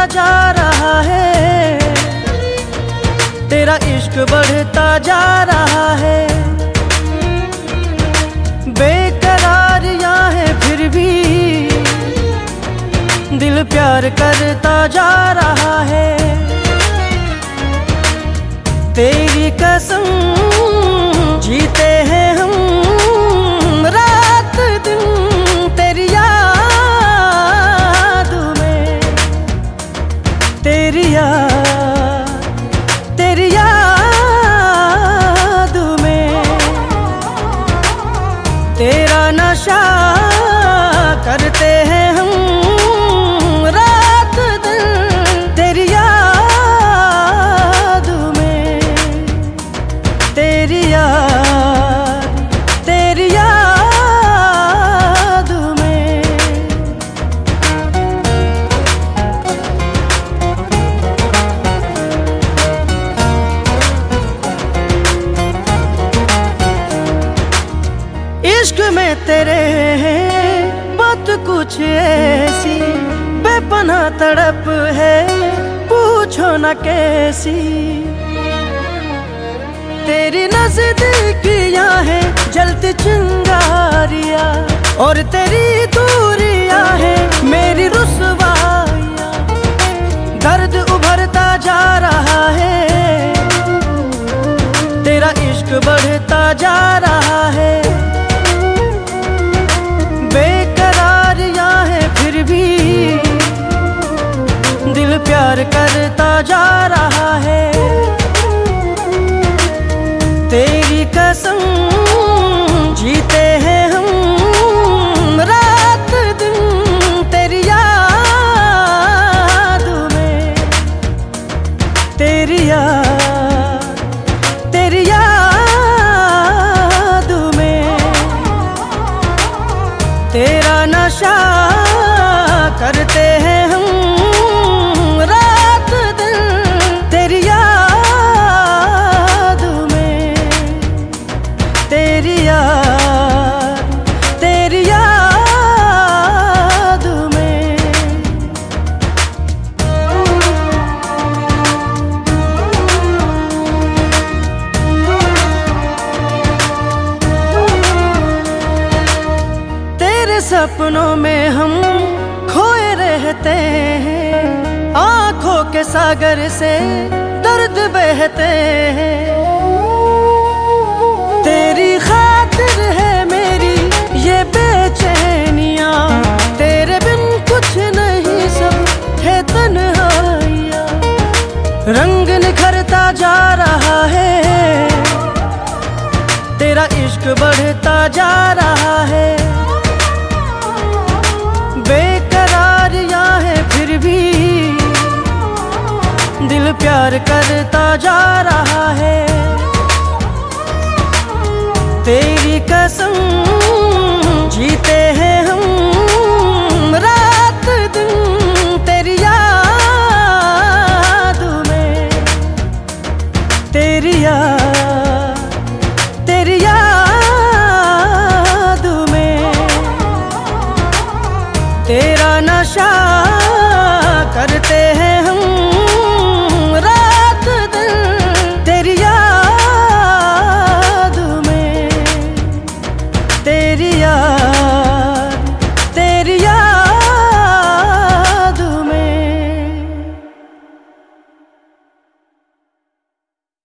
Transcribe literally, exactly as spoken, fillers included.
जा रहा है, तेरा इश्क बढ़ता जा रहा है। बेकरारियां है फिर भी दिल प्यार करता जा रहा है। तेरी कसम जीते हैं हम रात दिन तेरी याद में, तेरी याद तेरी याद में। तेरा नशा करते हैं हम रात दिन तेरी याद में, तेरी याद तेरी याद में। इश्क में तेरे हैं बात कुछ ऐसी, बेपनाह तड़प है पूछो न कैसी। तेरी नजदीकियां हैं जलती चिंगारियां, और तेरी दूरियां हैं मेरी रुसवाइयां। दर्द उभरता जा रहा है, तेरा इश्क बढ़ता जा रहा है। बेकरारियां है फिर भी दिल प्यार करता जा रहा है। तेरी कसम जीते हैं हम रात दिन तेरी याद में, तेरी याद तेरी याद में। तेरा नशा करते हैं हम रात दिन तेरी याद में, तेरी याद तेरी याद में। तेरे सपनों में हम खोए रहते हैं, आंखों के सागर से दर्द बहते हैं। तेरी खातिर है मेरी ये बेचैनियां, तेरे बिन कुछ नहीं सब है तन्हाइयां। रंग निखरता जा रहा है, तेरा इश्क बढ़ता जा रहा है। बेकरारियां है फिर भी दिल प्यार करता जा रहा है। तेरी कसम जीते हैं हम रात दिन तेरी याद में, तेरी याद तेरी याद में। तेरा नशा